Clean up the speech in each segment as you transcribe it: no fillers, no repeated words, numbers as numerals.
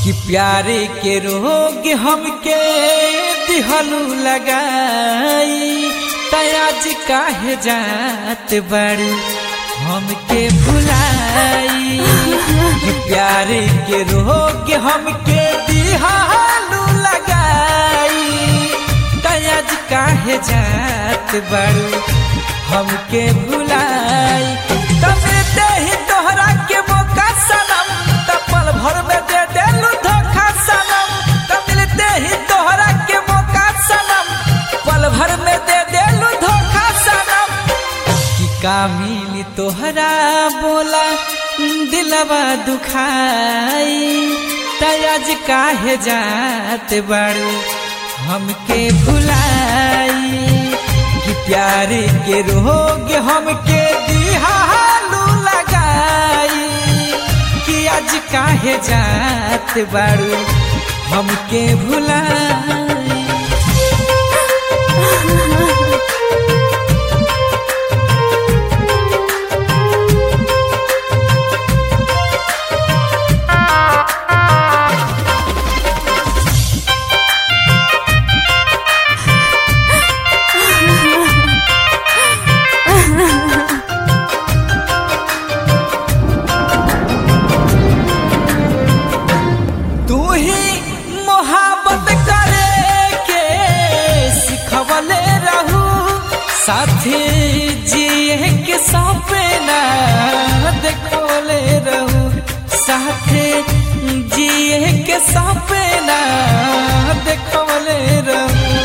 कि प्यारे के रोग हमके दिहलू लगाई तयाज काहे जात बड़ू हमके भुलाई कि प्यारे के रोग हमके दिहलू लगाई तयाज काहे जात बड़ू हमके भुलाई तब दे ही तोहरा के मौका सनम पल भर में दे देलू धोखा सनम तब मिलते ही तोहरा के मौका सनम पल भर में दे देलू धोखा सनम कि का मिली तोहरा बोला दिलवा दुखाई तयाज काहे जात बड़ू हमके भुलाई कि प्यारे के रोग हमके दिहालू लगाई कि आज काहे जात बारू हमके भुलाई। साथी जिए के सपना देखोले रहू साथी जिए के सपना देखोले रहू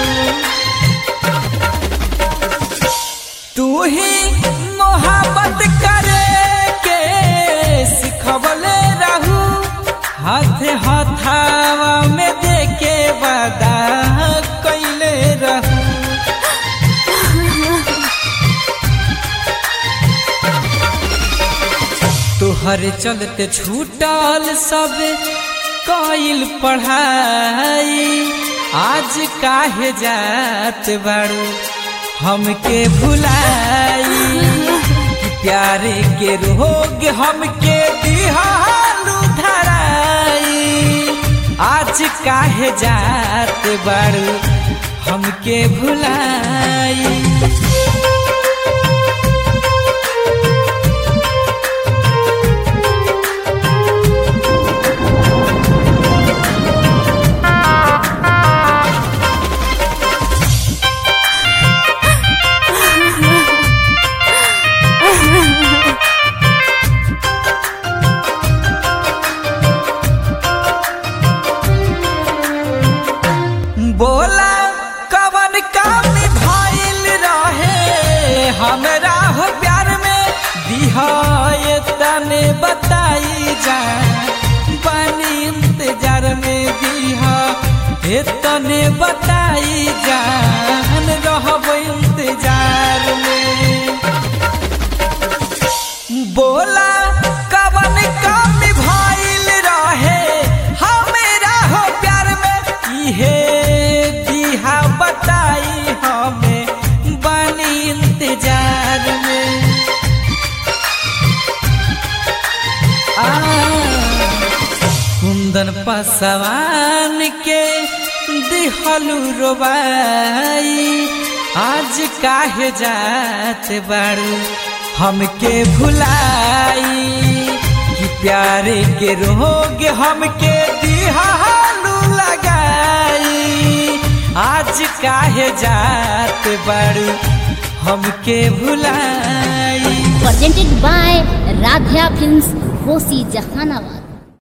तू ही मोहब्बत करे के सिखवले रहू हाथ हथावा में देके वादा कैले रहू तोहर चलते छूटल सब कइल पढ़ाई आज काहे जात बारू हमके भुलाई प्यारे के रोग हमके दिहालू धराई आज काहे जात बारू हमके भुलाई। बोला कवन काम भइल रहे हमरा हो प्यार में दिहाए तने बताई जा पानी इंतजार में दिहा तने बताई जान रहब इंतजार में बोला कवन काम भइल रहे हमरा हो प्यार में इहे बताई हमें बनी इंतजार में कुंदन पसवान के दिहलू रोबाई आज काहे जात बारू हमके भुलाई कि प्यारे के रोग हमके दिहलू लगाई आज काहे जात बारू हमके भुलाई। Presented by Radha films, Kosi Jehanabad.